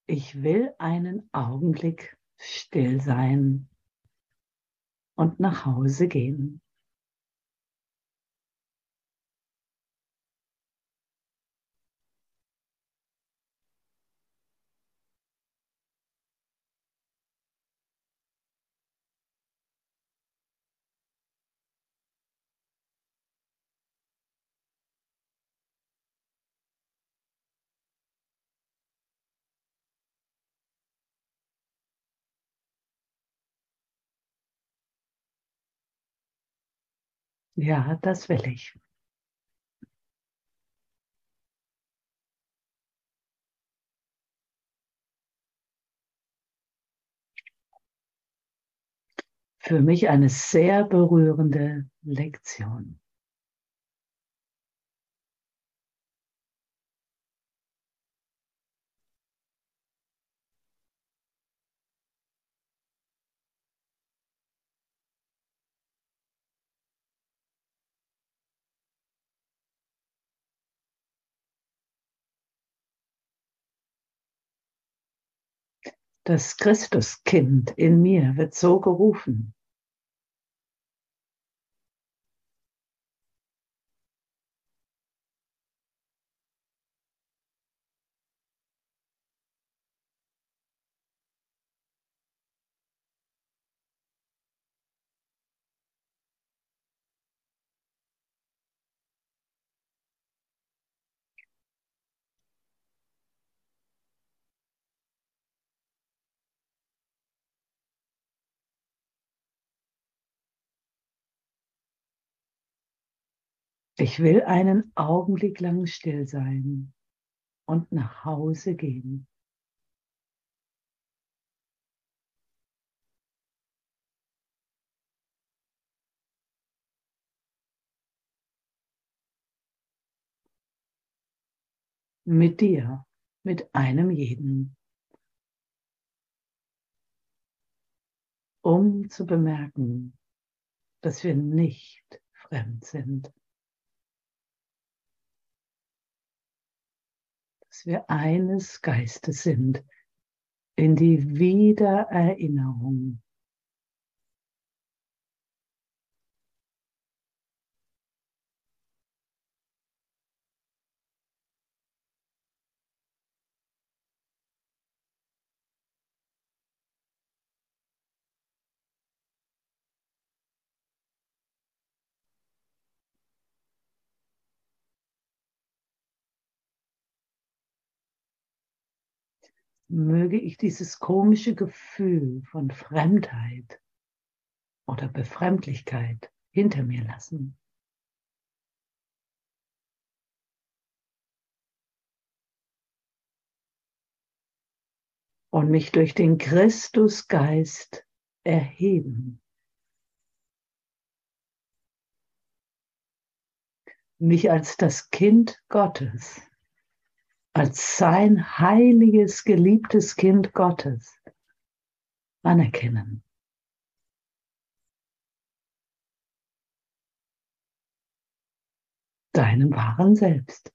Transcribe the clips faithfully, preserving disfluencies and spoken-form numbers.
Ich will einen Augenblick still sein und nach Hause gehen. Ja, das will ich. Für mich eine sehr berührende Lektion. Das Christuskind in mir wird so gerufen. Ich will einen Augenblick lang still sein und nach Hause gehen. Mit dir, mit einem jeden, um zu bemerken, dass wir nicht fremd sind, dass wir eines Geistes sind, in die Wiedererinnerung. Möge ich dieses komische Gefühl von Fremdheit oder Befremdlichkeit hinter mir lassen und mich durch den Christusgeist erheben, mich als das Kind Gottes, als sein heiliges, geliebtes Kind Gottes anerkennen. Deinem wahren Selbst.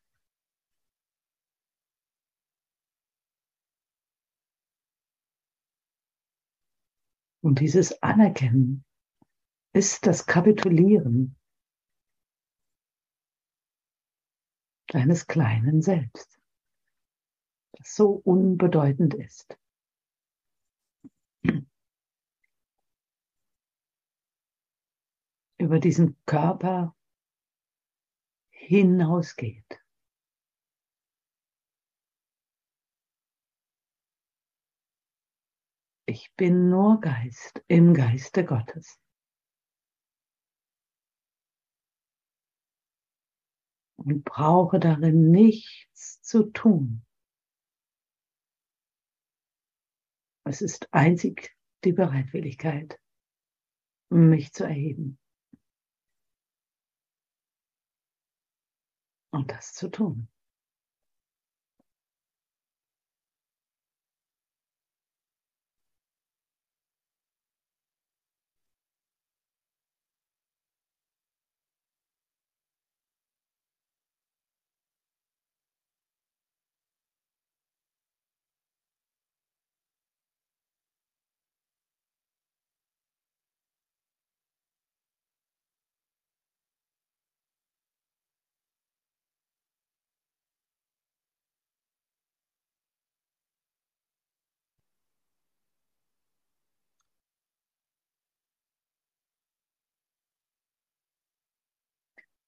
Und dieses Anerkennen ist das Kapitulieren deines kleinen Selbst, das so unbedeutend ist. Über diesen Körper hinausgeht. Ich bin nur Geist im Geiste Gottes. Und brauche darin nichts zu tun. Es ist einzig die Bereitwilligkeit, mich zu erheben. Und das zu tun.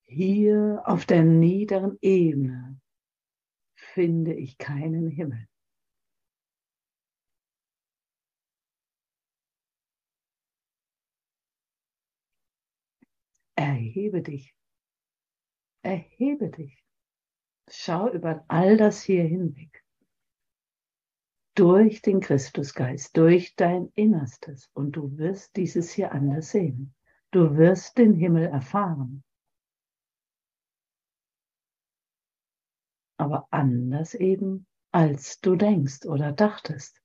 Hier auf der niederen Ebene finde ich keinen Himmel. Erhebe dich, erhebe dich. Schau über all das hier hinweg. Durch den Christusgeist, durch dein Innerstes. Und du wirst dieses hier anders sehen. Du wirst den Himmel erfahren. Aber anders eben, als du denkst oder dachtest.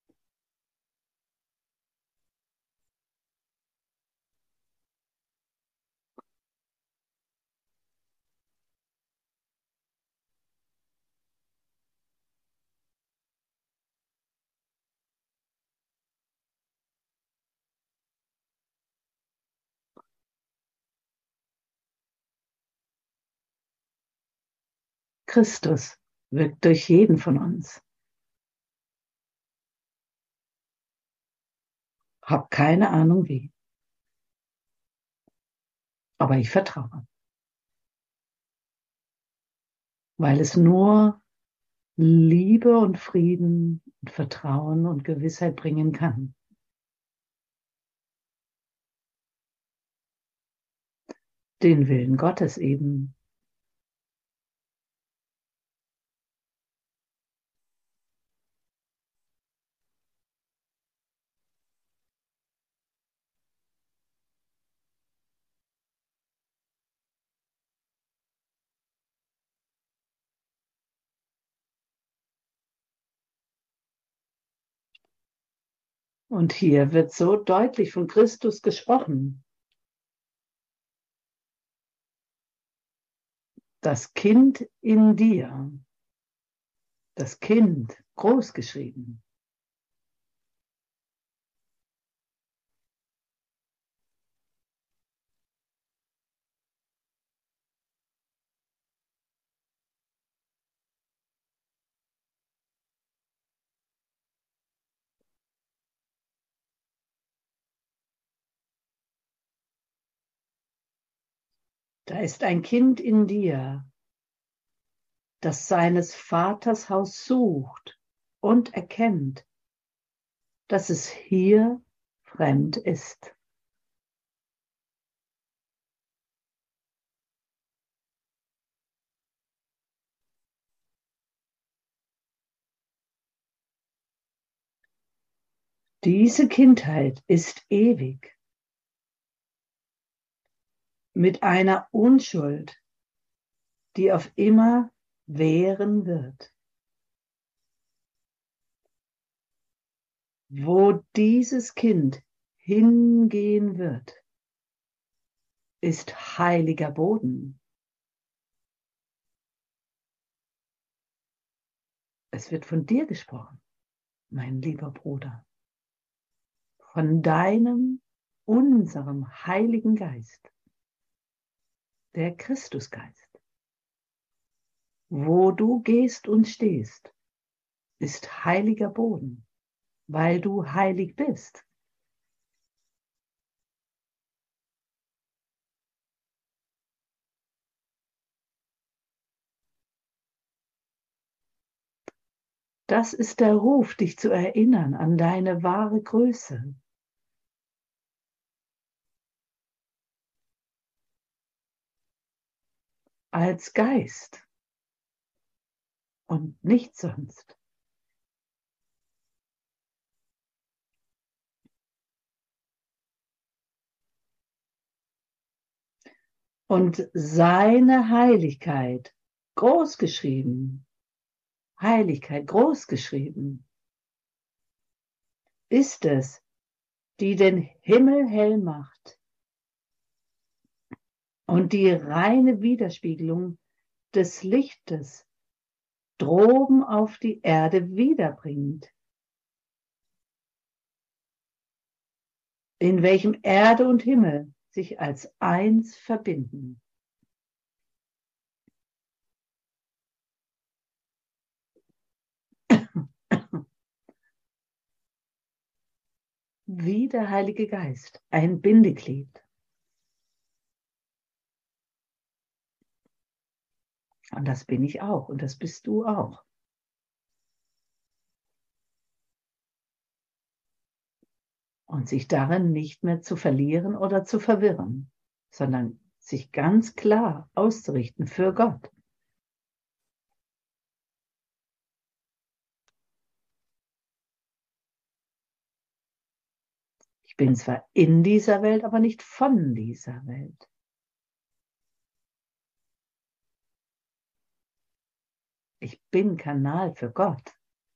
Christus wirkt durch jeden von uns. Hab keine Ahnung wie. Aber ich vertraue. Weil es nur Liebe und Frieden und Vertrauen und Gewissheit bringen kann. Den Willen Gottes eben. Und hier wird so deutlich von Christus gesprochen. Das Kind in dir, das Kind, großgeschrieben, da ist ein Kind in dir, das seines Vaters Haus sucht und erkennt, dass es hier fremd ist. Diese Kindheit ist ewig, mit einer Unschuld, die auf immer währen wird. Wo dieses Kind hingehen wird, ist heiliger Boden. Es wird von dir gesprochen, mein lieber Bruder, von deinem, unserem Heiligen Geist, der Christusgeist. Wo du gehst und stehst, ist heiliger Boden, weil du heilig bist. Das ist der Ruf, dich zu erinnern an deine wahre Größe. Als Geist und nicht sonst. Und seine Heiligkeit, großgeschrieben, Heiligkeit, großgeschrieben, ist es, die den Himmel hell macht und die reine Widerspiegelung des Lichtes droben auf die Erde wiederbringt, in welchem Erde und Himmel sich als eins verbinden. Wie der Heilige Geist, ein Bindeglied. Und das bin ich auch und das bist du auch. Und sich darin nicht mehr zu verlieren oder zu verwirren, sondern sich ganz klar auszurichten für Gott. Ich bin zwar in dieser Welt, aber nicht von dieser Welt. Ich bin Kanal für Gott.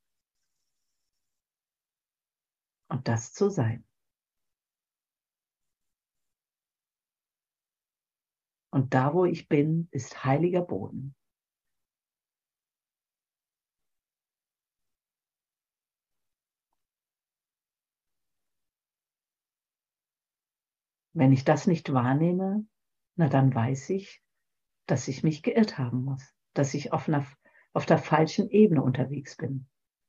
Und das zu sein. Und da, wo ich bin, ist heiliger Boden. Wenn ich das nicht wahrnehme, na dann weiß ich, dass ich mich geirrt haben muss, dass ich auf, einer, auf der falschen Ebene unterwegs bin.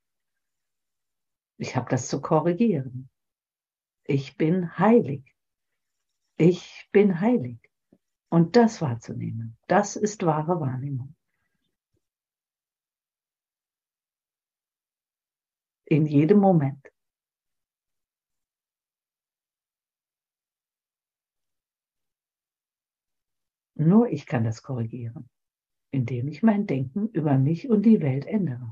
Ich habe das zu korrigieren. Ich bin heilig. Ich bin heilig. Und das wahrzunehmen, das ist wahre Wahrnehmung. In jedem Moment. Nur ich kann das korrigieren, indem ich mein Denken über mich und die Welt ändere.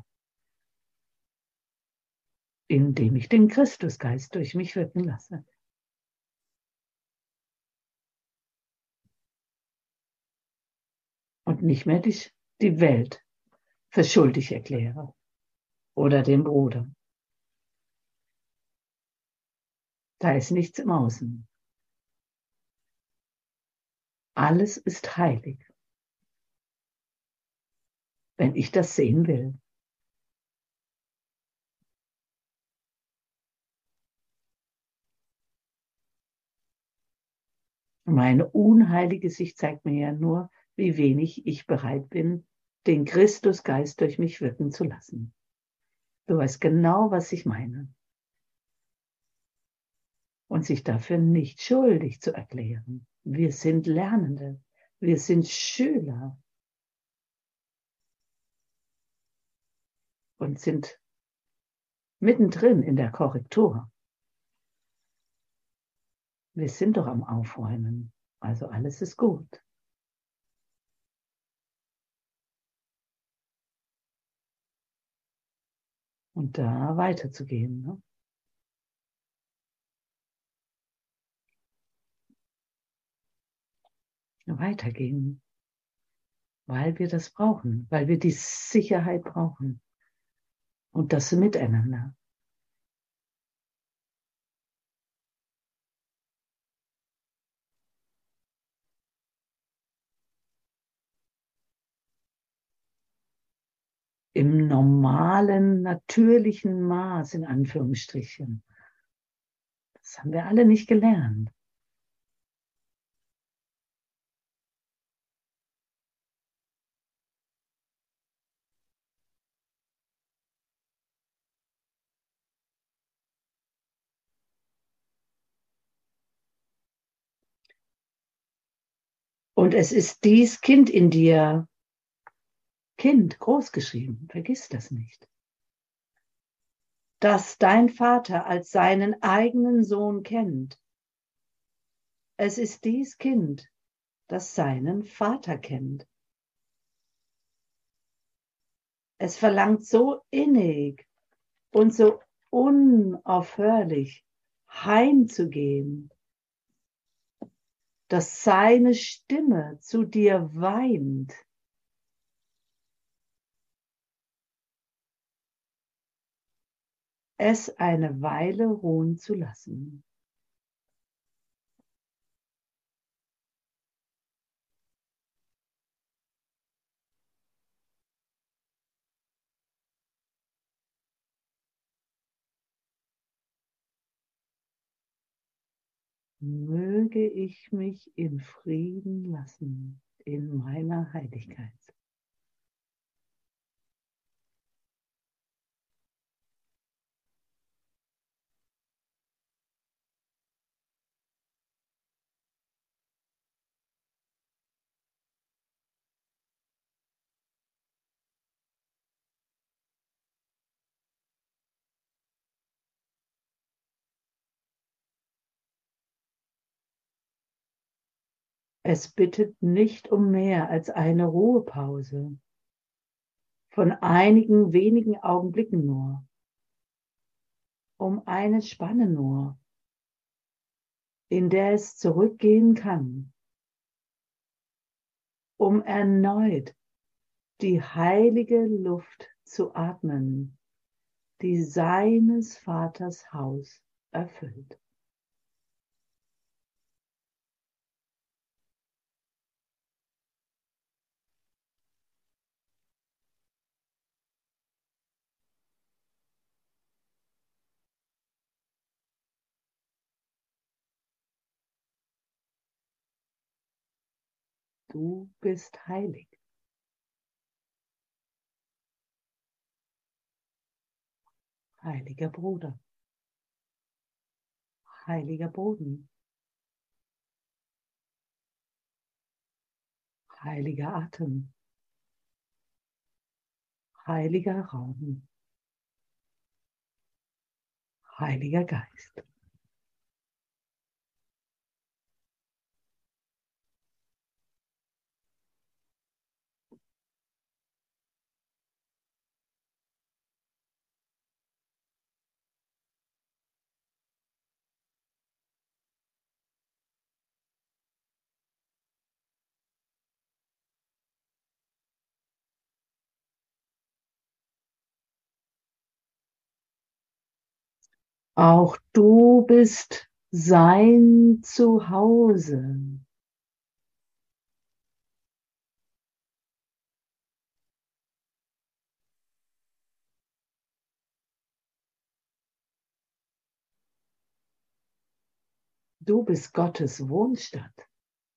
Indem ich den Christusgeist durch mich wirken lasse. Und nicht mehr die, die Welt für schuldig erkläre oder den Bruder. Da ist nichts im Außen. Alles ist heilig, wenn ich das sehen will. Meine unheilige Sicht zeigt mir ja nur, wie wenig ich bereit bin, den Christusgeist durch mich wirken zu lassen. Du weißt genau, was ich meine. Und sich dafür nicht schuldig zu erklären. Wir sind Lernende. Wir sind Schüler. Und sind mittendrin in der Korrektur. Wir sind doch am Aufräumen. Also alles ist gut. Und da weiterzugehen. Ne? Weitergehen. Weil wir das brauchen. Weil wir die Sicherheit brauchen. Und das Miteinander. Im normalen, natürlichen Maß, in Anführungsstrichen. Das haben wir alle nicht gelernt. Und es ist dies Kind in dir, Kind, großgeschrieben, vergiss das nicht, das dein Vater als seinen eigenen Sohn kennt. Es ist dies Kind, das seinen Vater kennt. Es verlangt so innig und so unaufhörlich heimzugehen, dass seine Stimme zu dir weint. Es eine Weile ruhen zu lassen. Möge ich mich in Frieden lassen in meiner Heiligkeit. Es bittet nicht um mehr als eine Ruhepause von einigen wenigen Augenblicken nur, um eine Spanne nur, in der es zurückgehen kann, um erneut die heilige Luft zu atmen, die seines Vaters Haus erfüllt. Du bist heilig. Heiliger Bruder, heiliger Boden, heiliger Atem, heiliger Raum, heiliger Geist. Auch du bist sein Zuhause. Du bist Gottes Wohnstatt.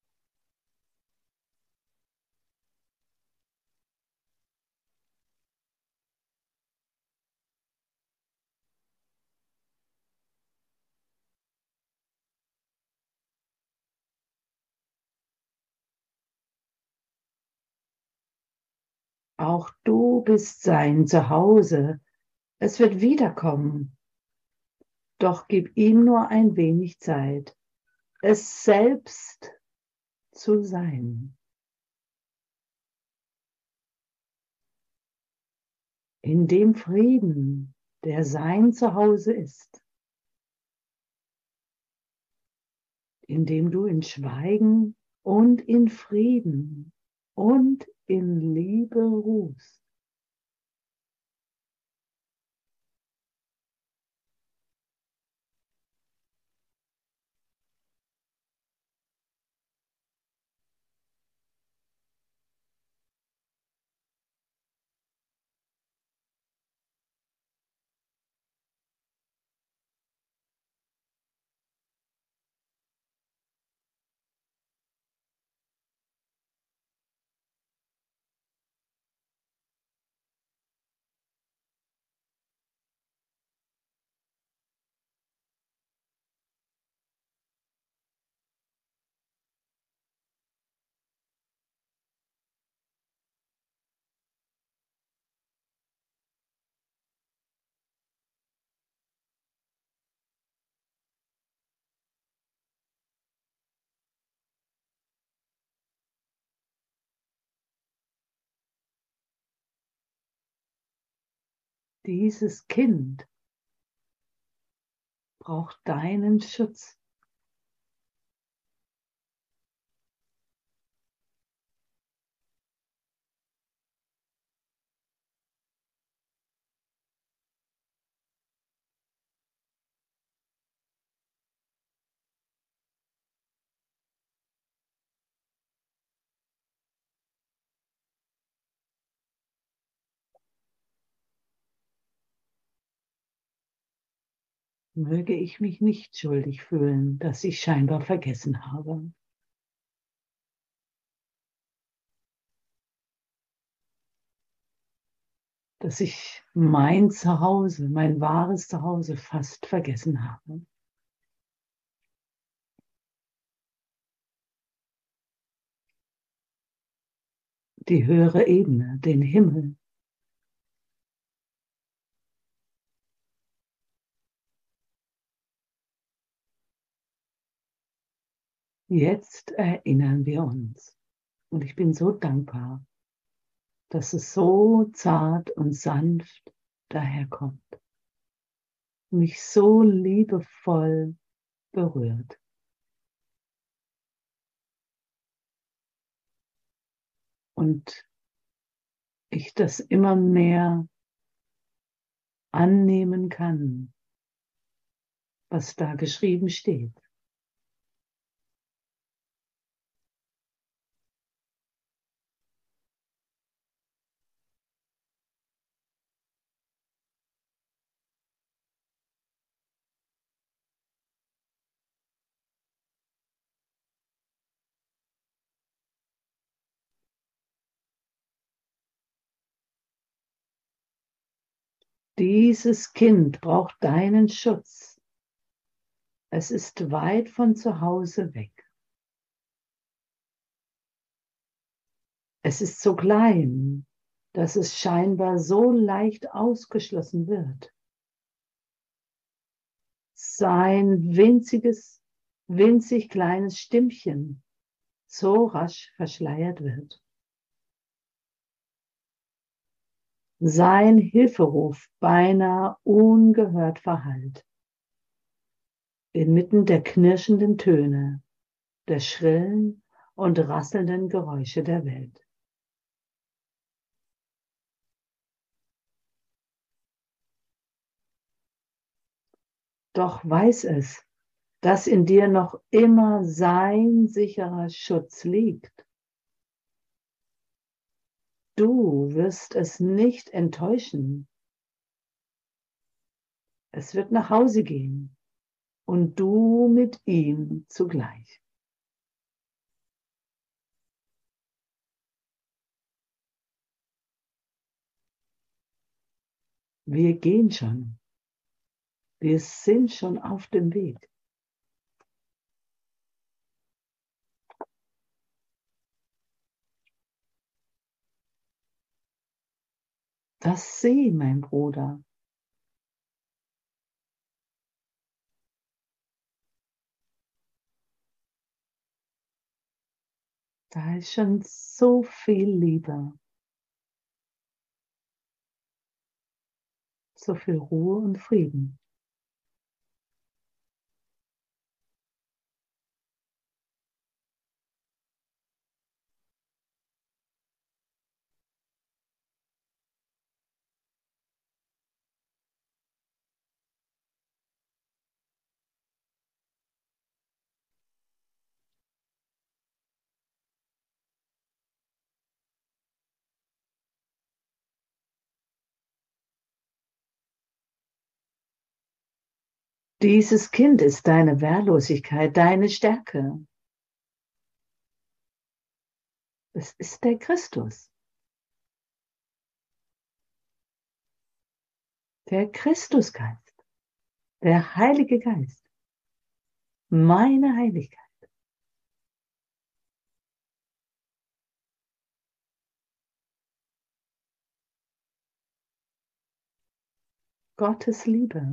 Auch du bist sein Zuhause. Es wird wiederkommen. Doch gib ihm nur ein wenig Zeit, es selbst zu sein. In dem Frieden, der sein Zuhause ist, in dem du in Schweigen und in Frieden und in Liebe ruhst. Dieses Kind braucht deinen Schutz. Möge ich mich nicht schuldig fühlen, dass ich scheinbar vergessen habe. Dass ich mein Zuhause, mein wahres Zuhause fast vergessen habe. Die höhere Ebene, den Himmel. Jetzt erinnern wir uns. Und ich bin so dankbar, dass es so zart und sanft daherkommt. Mich so liebevoll berührt. Und ich das immer mehr annehmen kann, was da geschrieben steht. Dieses Kind braucht deinen Schutz. Es ist weit von zu Hause weg. Es ist so klein, dass es scheinbar so leicht ausgeschlossen wird. Sein winziges, winzig kleines Stimmchen so rasch verschleiert wird. Sein Hilferuf beinahe ungehört verhallt. Inmitten der knirschenden Töne, der schrillen und rasselnden Geräusche der Welt. Doch weiß es, dass in dir noch immer sein sicherer Schutz liegt. Du wirst es nicht enttäuschen. Es wird nach Hause gehen und du mit ihm zugleich. Wir gehen schon. Wir sind schon auf dem Weg. Das sieh, mein Bruder. Da ist schon so viel Liebe, so viel Ruhe und Frieden. Dieses Kind ist deine Wehrlosigkeit, deine Stärke. Es ist der Christus. Der Christusgeist. Der Heilige Geist. Meine Heiligkeit. Gottes Liebe.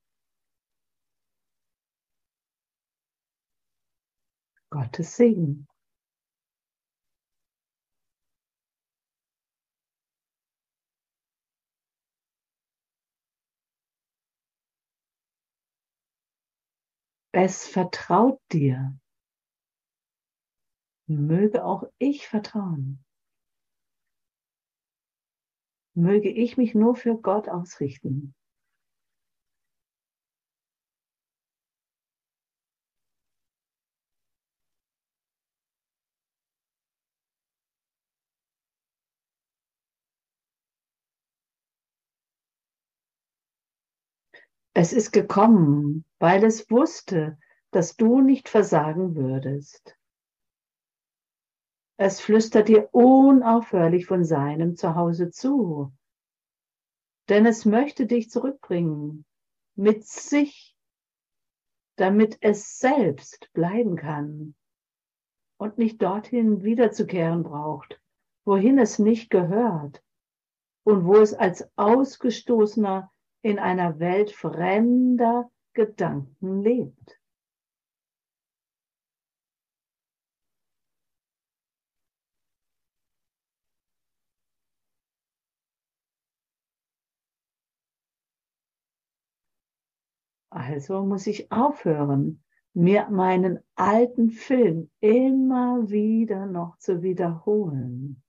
Gottes Segen. Es vertraut dir. Möge auch ich vertrauen. Möge ich mich nur für Gott ausrichten. Es ist gekommen, weil es wusste, dass du nicht versagen würdest. Es flüstert dir unaufhörlich von seinem Zuhause zu, denn es möchte dich zurückbringen mit sich, damit es selbst bleiben kann und nicht dorthin wiederzukehren braucht, wohin es nicht gehört und wo es als Ausgestoßener in einer Welt fremder Gedanken lebt. Also muss ich aufhören, mir meinen alten Film immer wieder noch zu wiederholen.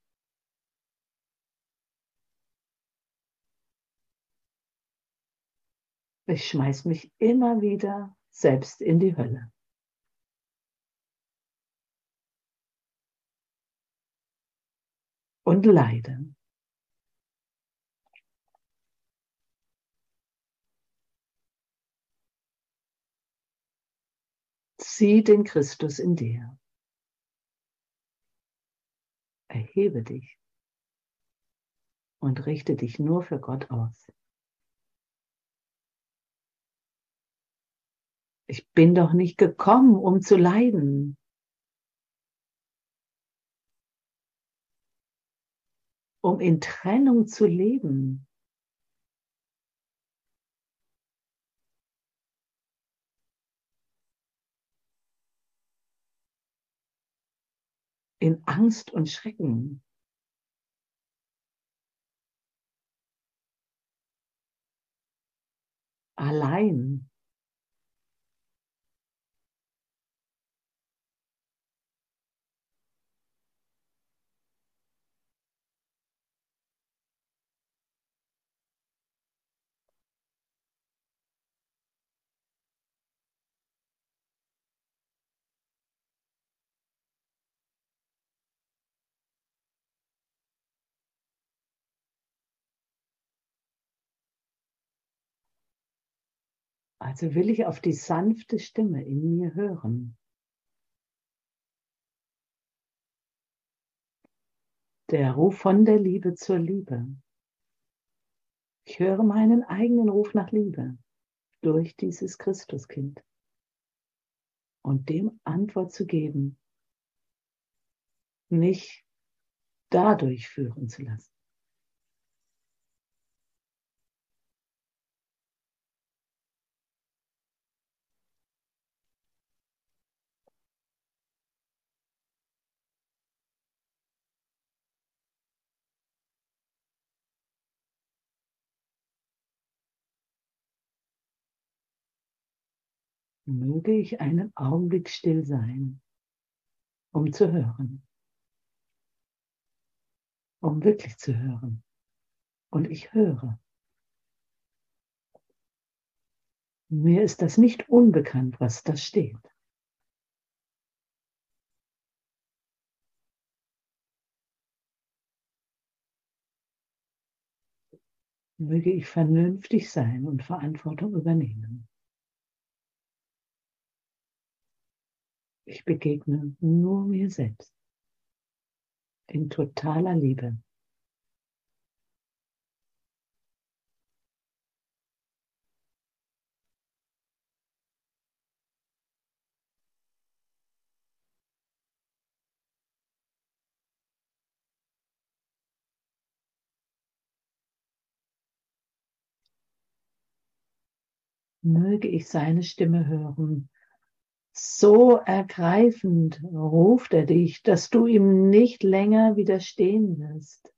Ich schmeiß mich immer wieder selbst in die Hölle. Und leide. Sieh den Christus in dir. Erhebe dich und richte dich nur für Gott aus. Ich bin doch nicht gekommen, um zu leiden. Um in Trennung zu leben. In Angst und Schrecken. Allein. Also will ich auf die sanfte Stimme in mir hören. Der Ruf von der Liebe zur Liebe. Ich höre meinen eigenen Ruf nach Liebe durch dieses Christuskind. Und dem Antwort zu geben, mich dadurch führen zu lassen. Möge ich einen Augenblick still sein, um zu hören, um wirklich zu hören. Und ich höre. Mir ist das nicht unbekannt, was da steht. Möge ich vernünftig sein und Verantwortung übernehmen. Ich begegne nur mir selbst in totaler Liebe. Möge ich seine Stimme hören. So ergreifend ruft er dich, dass du ihm nicht länger widerstehen wirst.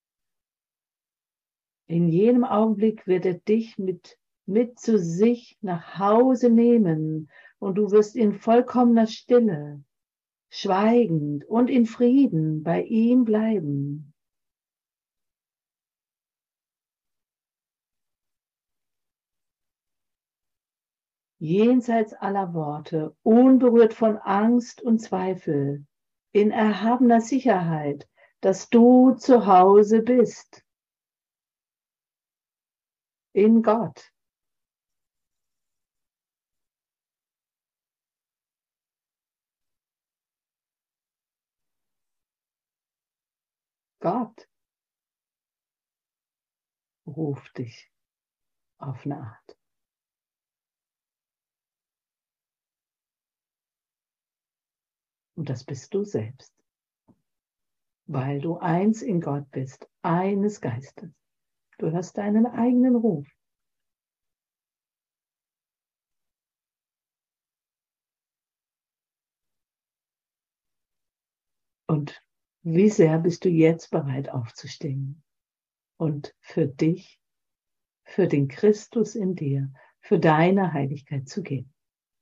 In jedem Augenblick wird er dich mit, mit zu sich nach Hause nehmen und du wirst in vollkommener Stille, schweigend und in Frieden bei ihm bleiben. Jenseits aller Worte, unberührt von Angst und Zweifel, in erhabener Sicherheit, dass du zu Hause bist. In Gott. Gott ruft dich auf eine Art. Und das bist du selbst, weil du eins in Gott bist, eines Geistes. Du hörst deinen eigenen Ruf. Und wie sehr bist du jetzt bereit aufzustehen und für dich, für den Christus in dir, für deine Heiligkeit zu gehen.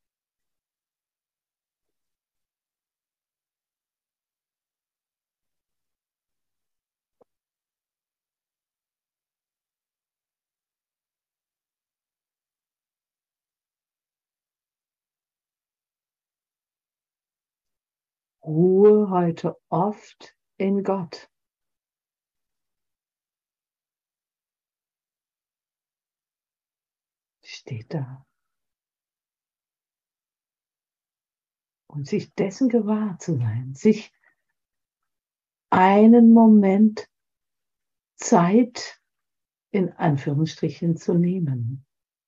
Ruhe heute oft in Gott. Steht da. Und sich dessen gewahr zu sein, sich einen Moment Zeit in Anführungsstrichen zu nehmen.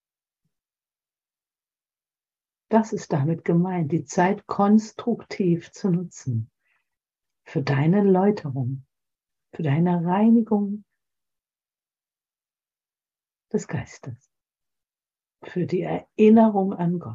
Das ist damit gemeint, die Zeit konstruktiv zu nutzen. Für deine Läuterung, für deine Reinigung des Geistes, für die Erinnerung an Gott.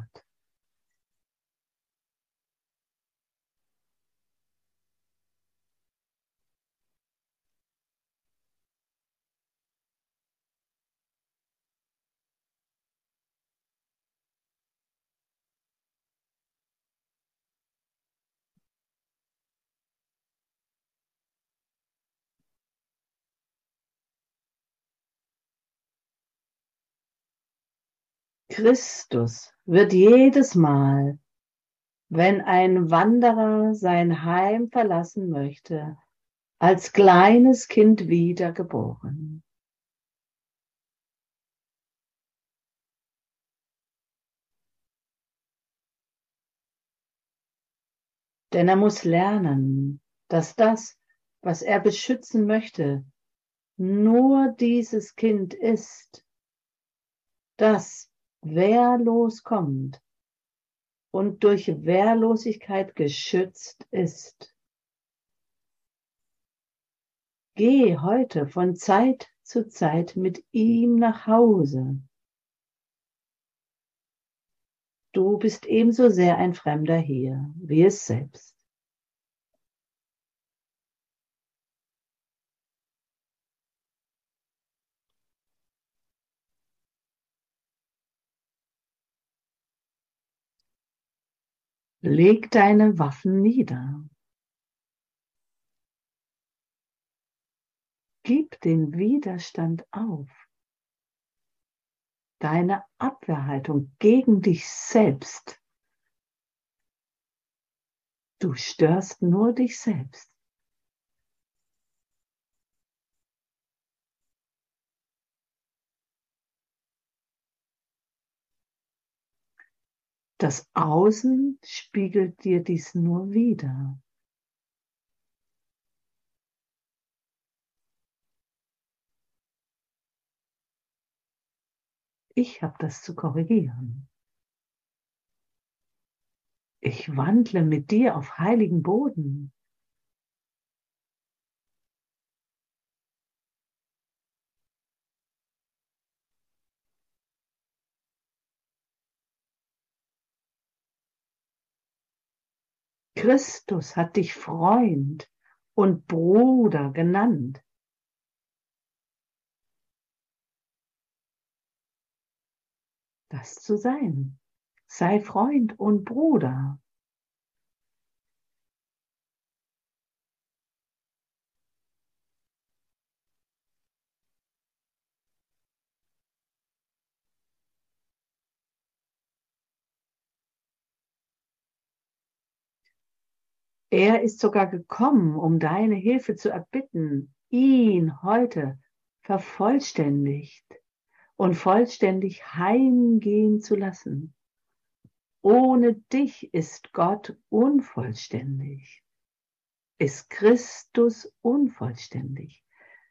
Christus wird jedes Mal, wenn ein Wanderer sein Heim verlassen möchte, als kleines Kind wiedergeboren. Denn er muss lernen, dass das, was er beschützen möchte, nur dieses Kind ist, das wehrlos kommt und durch Wehrlosigkeit geschützt ist. Geh heute von Zeit zu Zeit mit ihm nach Hause. Du bist ebenso sehr ein Fremder hier, wie es selbst. Leg deine Waffen nieder. Gib den Widerstand auf. Deine Abwehrhaltung gegen dich selbst. Du störst nur dich selbst. Das Außen spiegelt dir dies nur wider. Ich habe das zu korrigieren. Ich wandle mit dir auf heiligen Boden. Christus hat dich Freund und Bruder genannt. Das zu sein. Sei Freund und Bruder. Er ist sogar gekommen, um deine Hilfe zu erbitten, ihn heute vervollständigt und vollständig heimgehen zu lassen. Ohne dich ist Gott unvollständig, ist Christus unvollständig.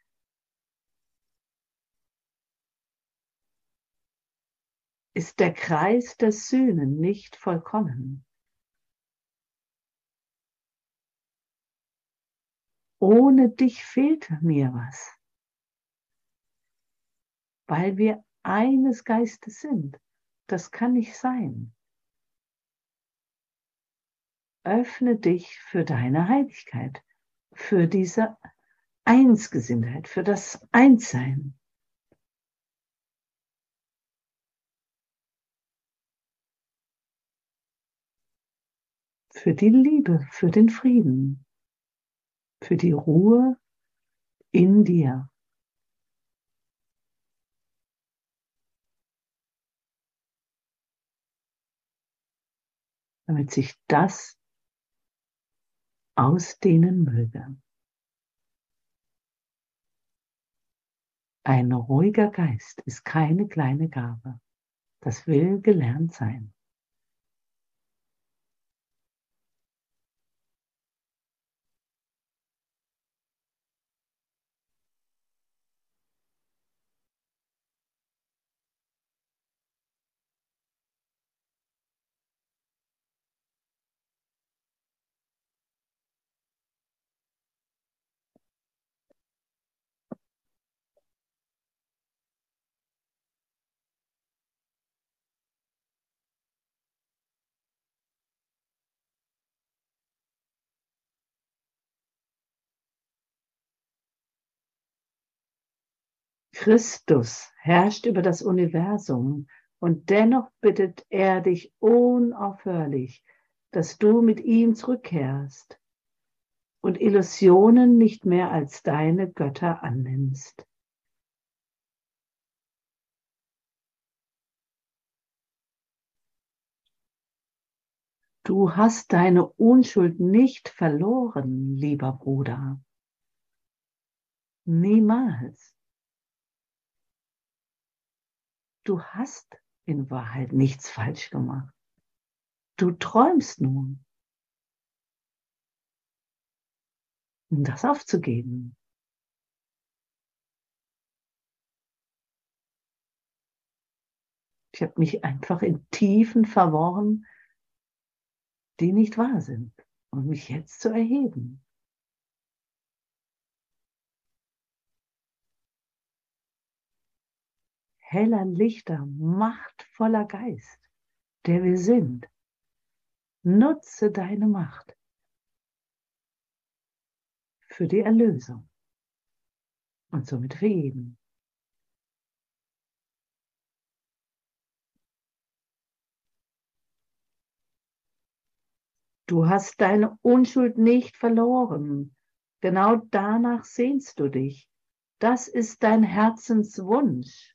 Ist der Kreis der Sühnen nicht vollkommen. Ohne dich fehlt mir was, weil wir eines Geistes sind. Das kann nicht sein. Öffne dich für deine Heiligkeit, für diese Einsgesinntheit, für das Einssein. für die Liebe, für den Frieden, für die Ruhe in dir. Damit sich das ausdehnen möge. Ein ruhiger Geist ist keine kleine Gabe. Das will gelernt sein. Christus herrscht über das Universum und dennoch bittet er dich unaufhörlich, dass du mit ihm zurückkehrst und Illusionen nicht mehr als deine Götter annimmst. Du hast deine Unschuld nicht verloren, lieber Bruder. Niemals. Du hast in Wahrheit nichts falsch gemacht. Du träumst nun, um das aufzugeben. Ich habe mich einfach in Tiefen verworren, die nicht wahr sind, und mich jetzt zu erheben. Heller, lichter, machtvoller Geist, der wir sind. Nutze deine Macht für die Erlösung und somit für jeden. Du hast deine Unschuld nicht verloren. Genau danach sehnst du dich. Das ist dein Herzenswunsch.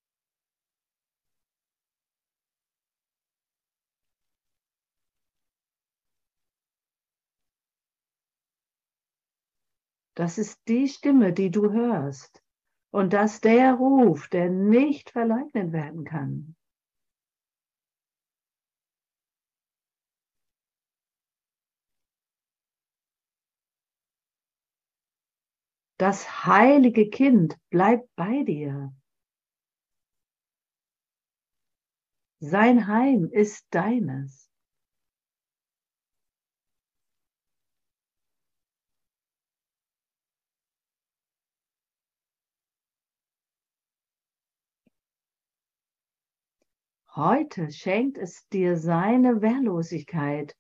Das ist die Stimme, die du hörst. Und das der Ruf, der nicht verleugnet werden kann. Das heilige Kind bleibt bei dir. Sein Heim ist deines. Heute schenkt es dir seine Wehrlosigkeit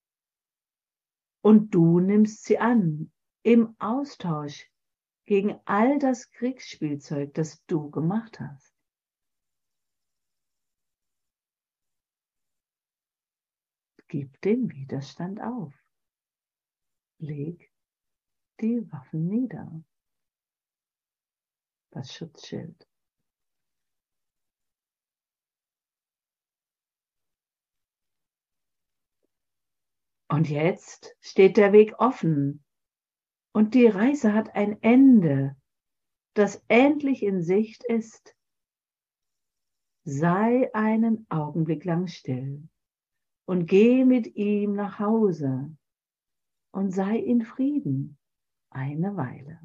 und du nimmst sie an im Austausch gegen all das Kriegsspielzeug, das du gemacht hast. Gib den Widerstand auf. Leg die Waffen nieder. Das Schutzschild. Und jetzt steht der Weg offen und die Reise hat ein Ende, das endlich in Sicht ist. Sei einen Augenblick lang still und geh mit ihm nach Hause und sei in Frieden eine Weile.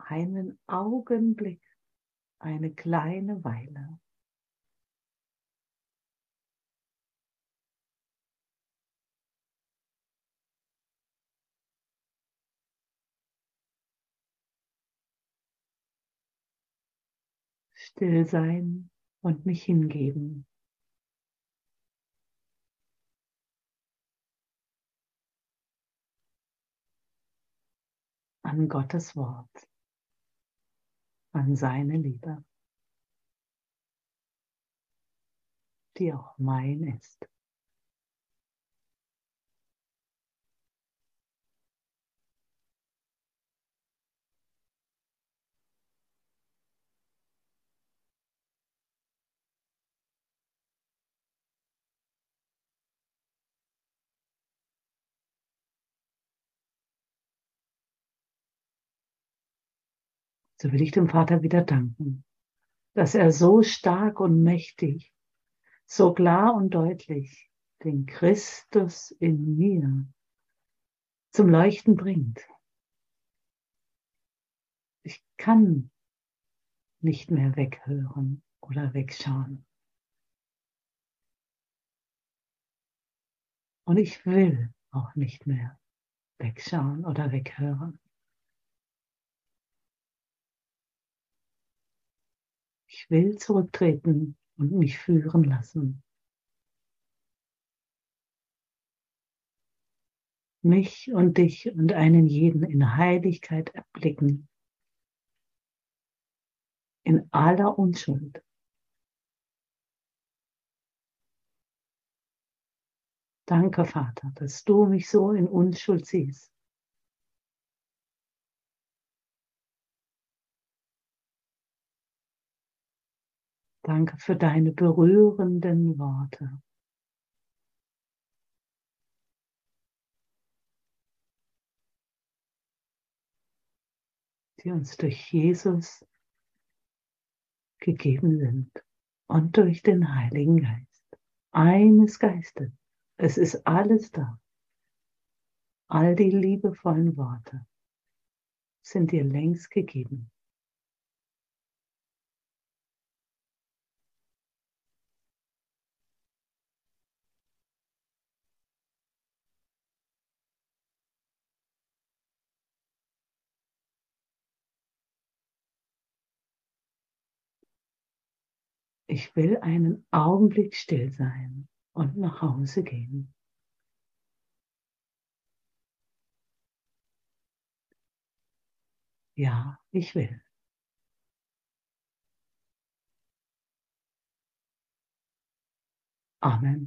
einen Augenblick, eine kleine Weile. Still sein und mich hingeben an Gottes Wort, an seine Liebe, die auch mein ist. So will ich dem Vater wieder danken, dass er so stark und mächtig, so klar und deutlich den Christus in mir zum Leuchten bringt. Ich kann nicht mehr weghören oder wegschauen. Und ich will auch nicht mehr wegschauen oder weghören. Ich will zurücktreten und mich führen lassen. Mich und dich und einen jeden in Heiligkeit erblicken. In aller Unschuld. Danke, Vater, dass du mich so in Unschuld siehst. Danke für deine berührenden Worte, die uns durch Jesus gegeben sind und durch den Heiligen Geist. Eines Geistes. Es ist alles da. All die liebevollen Worte sind dir längst gegeben. Ich will einen Augenblick still sein und nach Hause gehen. Ja, ich will. Amen.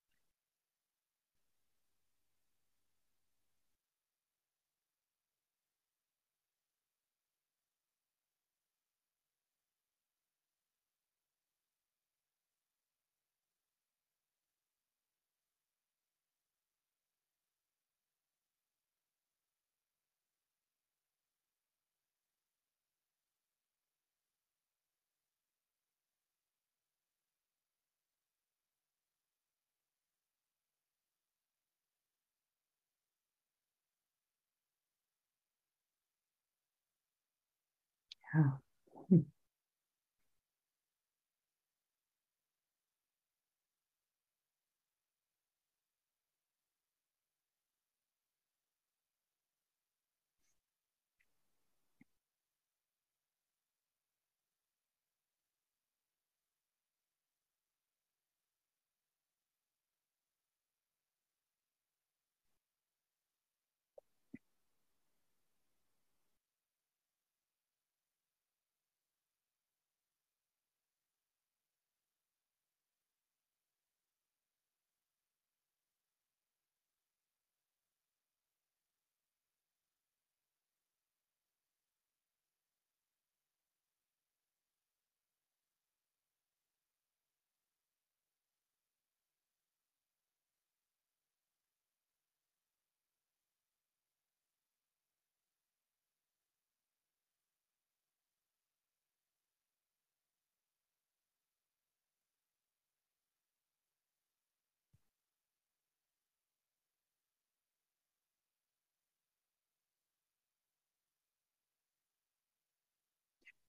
Ja.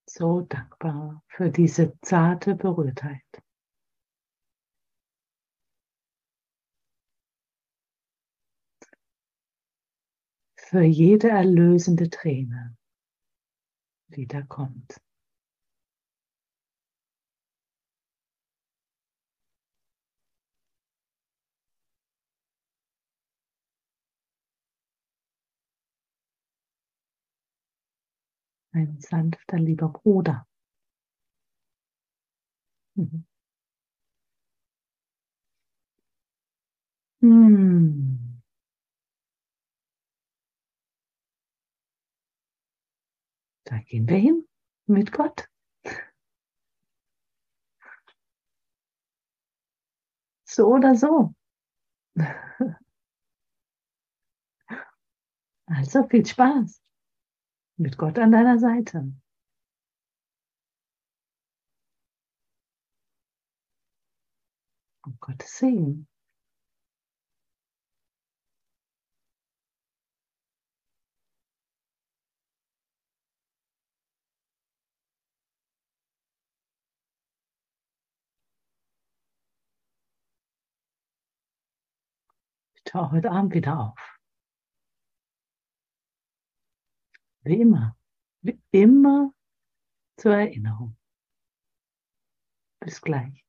So dankbar für diese zarte Berührtheit. Für jede erlösende Träne, die da kommt. Ein sanfter, lieber Bruder. Mhm. Hm. Da gehen wir hin mit Gott. So oder so. Also viel Spaß mit Gott an deiner Seite. Um Gottes Segen. Ich tauche heute Abend wieder auf. Wie immer. Wie immer zur Erinnerung. Bis gleich.